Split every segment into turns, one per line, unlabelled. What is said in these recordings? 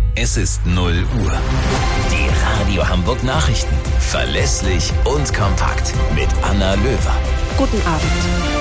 Es ist 0 Uhr. Die Radio Hamburg Nachrichten. Verlässlich und kompakt. Mit Anna Löwer.
Guten Abend.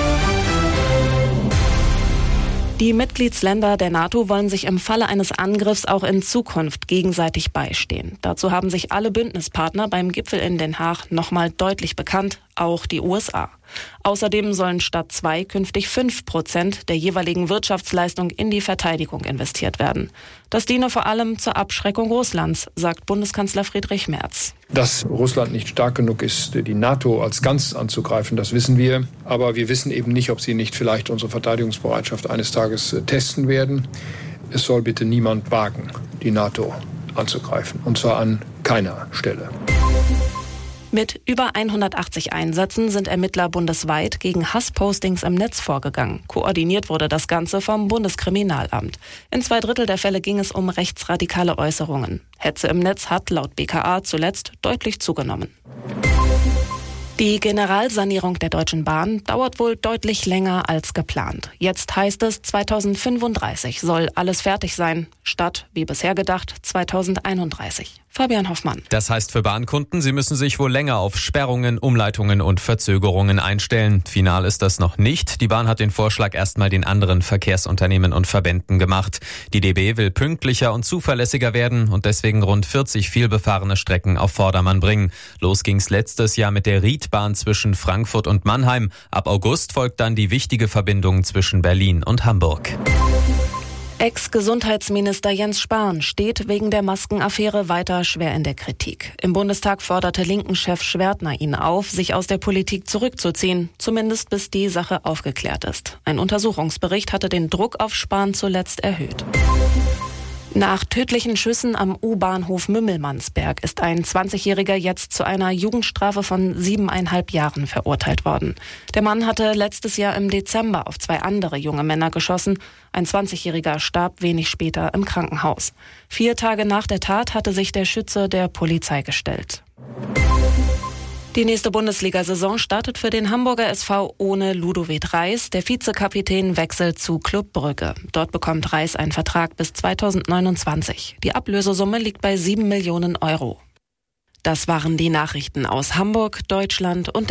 Die Mitgliedsländer der NATO wollen sich im Falle eines Angriffs auch in Zukunft gegenseitig beistehen. Dazu haben sich alle Bündnispartner beim Gipfel in Den Haag nochmal deutlich bekannt, auch die USA. Außerdem sollen statt 2 künftig 5% der jeweiligen Wirtschaftsleistung in die Verteidigung investiert werden. Das diene vor allem zur Abschreckung Russlands, sagt Bundeskanzler Friedrich Merz.
Dass Russland nicht stark genug ist, die NATO als Ganzes anzugreifen, das wissen wir. Aber wir wissen eben nicht, ob sie nicht vielleicht unsere Verteidigungsbereitschaft eines Tages testen werden. Es soll bitte niemand wagen, die NATO anzugreifen. Und zwar an keiner Stelle.
Mit über 180 Einsätzen sind Ermittler bundesweit gegen Hasspostings im Netz vorgegangen. Koordiniert wurde das Ganze vom Bundeskriminalamt. In 2/3 der Fälle ging es um rechtsradikale Äußerungen. Hetze im Netz hat laut BKA zuletzt deutlich zugenommen. Die Generalsanierung der Deutschen Bahn dauert wohl deutlich länger als geplant. Jetzt heißt es, 2035 soll alles fertig sein, statt, wie bisher gedacht, 2031. Fabian Hoffmann.
Das heißt für Bahnkunden, sie müssen sich wohl länger auf Sperrungen, Umleitungen und Verzögerungen einstellen. Final ist das noch nicht. Die Bahn hat den Vorschlag erstmal den anderen Verkehrsunternehmen und Verbänden gemacht. Die DB will pünktlicher und zuverlässiger werden und deswegen rund 40 vielbefahrene Strecken auf Vordermann bringen. Los ging's letztes Jahr mit der Riedbahn zwischen Frankfurt und Mannheim. Ab August folgt dann die wichtige Verbindung zwischen Berlin und Hamburg.
Ex-Gesundheitsminister Jens Spahn steht wegen der Maskenaffäre weiter schwer in der Kritik. Im Bundestag forderte Linken-Chef Schwertner ihn auf, sich aus der Politik zurückzuziehen, zumindest bis die Sache aufgeklärt ist. Ein Untersuchungsbericht hatte den Druck auf Spahn zuletzt erhöht. Nach tödlichen Schüssen am U-Bahnhof Mümmelmannsberg ist ein 20-Jähriger jetzt zu einer Jugendstrafe von 7,5 Jahren verurteilt worden. Der Mann hatte letztes Jahr im Dezember auf 2 andere junge Männer geschossen. Ein 20-Jähriger starb wenig später im Krankenhaus. 4 Tage nach der Tat hatte sich der Schütze der Polizei gestellt. Die nächste Bundesliga-Saison startet für den Hamburger SV ohne Ludovic Reis. Der Vizekapitän wechselt zu Club Brügge. Dort bekommt Reis einen Vertrag bis 2029. Die Ablösesumme liegt bei 7 Millionen Euro. Das waren die Nachrichten aus Hamburg, Deutschland und